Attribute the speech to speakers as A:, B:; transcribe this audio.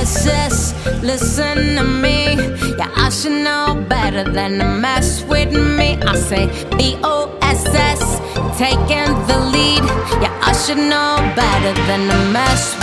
A: B-O-S-S, listen to me. Yeah, I should know better than to mess with me. I say B-O-S-S, taking the lead. Yeah, I should know better than to mess